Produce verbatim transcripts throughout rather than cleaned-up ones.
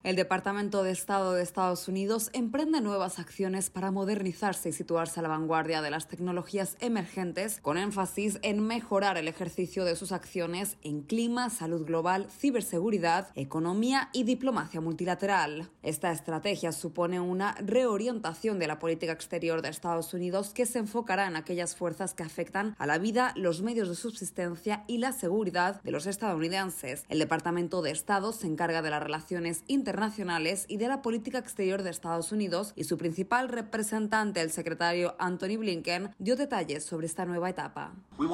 El Departamento de Estado de Estados Unidos emprende nuevas acciones para modernizarse y situarse a la vanguardia de las tecnologías emergentes, con énfasis en mejorar el ejercicio de sus acciones en clima, salud global, ciberseguridad, economía y diplomacia multilateral. Esta estrategia supone una reorientación de la política exterior de Estados Unidos que se enfocará en aquellas fuerzas que afectan a la vida, los medios de subsistencia y la seguridad de los estadounidenses. El Departamento de Estado se encarga de las relaciones internacionales internacionales y de la política exterior de Estados Unidos, y su principal representante, el secretario Antony Blinken, dio detalles sobre esta nueva etapa.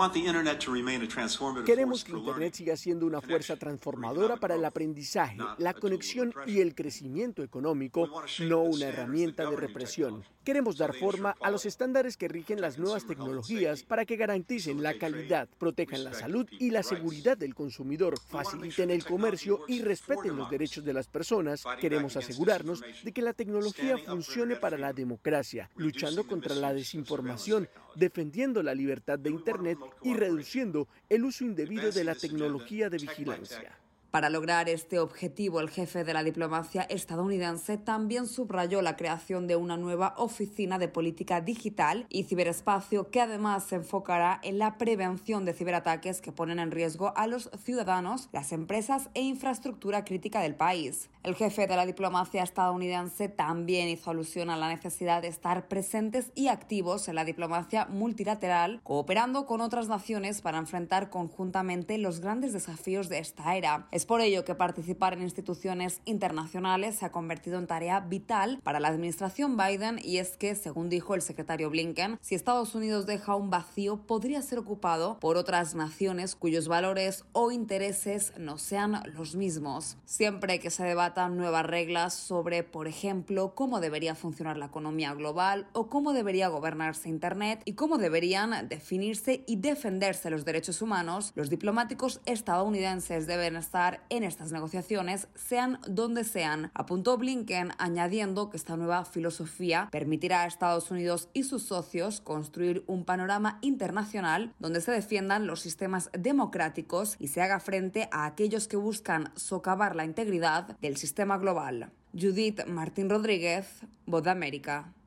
Queremos que Internet siga siendo una fuerza transformadora para el aprendizaje, la conexión y el crecimiento económico, no una herramienta de represión. Queremos dar forma a los estándares que rigen las nuevas tecnologías para que garanticen la calidad, protejan la salud y la seguridad del consumidor, faciliten el comercio y respeten los derechos de las personas. Queremos asegurarnos de que la tecnología funcione para la democracia, luchando contra la desinformación, defendiendo la libertad de Internet y reduciendo el uso indebido de la tecnología de vigilancia. Para lograr este objetivo, el jefe de la diplomacia estadounidense también subrayó la creación de una nueva oficina de política digital y ciberespacio que además se enfocará en la prevención de ciberataques que ponen en riesgo a los ciudadanos, las empresas e infraestructura crítica del país. El jefe de la diplomacia estadounidense también hizo alusión a la necesidad de estar presentes y activos en la diplomacia multilateral, cooperando con otras naciones para enfrentar conjuntamente los grandes desafíos de esta era. Es por ello que participar en instituciones internacionales se ha convertido en tarea vital para la administración Biden, y es que, según dijo el secretario Blinken, si Estados Unidos deja un vacío, podría ser ocupado por otras naciones cuyos valores o intereses no sean los mismos. Siempre que se debatan nuevas reglas sobre, por ejemplo, cómo debería funcionar la economía global o cómo debería gobernarse Internet y cómo deberían definirse y defenderse los derechos humanos, los diplomáticos estadounidenses deben estar en estas negociaciones, sean donde sean, apuntó Blinken, añadiendo que esta nueva filosofía permitirá a Estados Unidos y sus socios construir un panorama internacional donde se defiendan los sistemas democráticos y se haga frente a aquellos que buscan socavar la integridad del sistema global. Judith Martín Rodríguez, Voz de América.